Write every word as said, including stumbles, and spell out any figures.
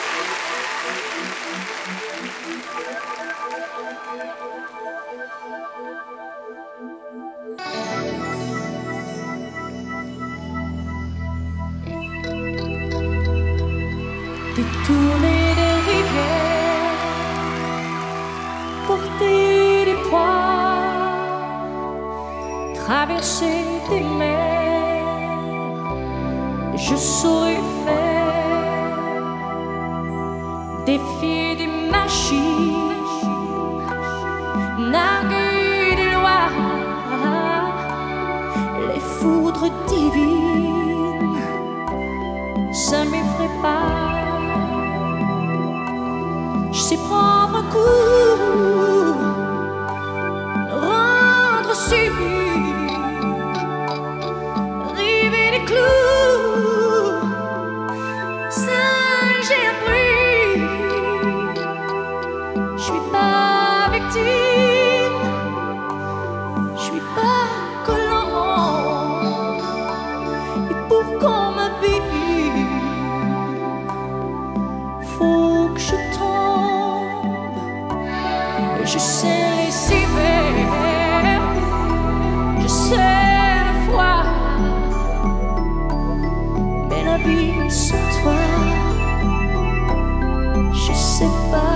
Détourner des rivières, porter des poids, traverser des mers, je saurais faire. Défier des machines, narguer des lois, les foudres divines, ça m'effraie pas. Je sais prendre un coup, rendre suivi, river les clous, ça j'ai appris. Je suis pas victime, je suis pas collant, et pour qu'on m'habille, faut que je tombe. Je sais laisser faire, je sais le voir, mais la vie sans toi, je sais pas.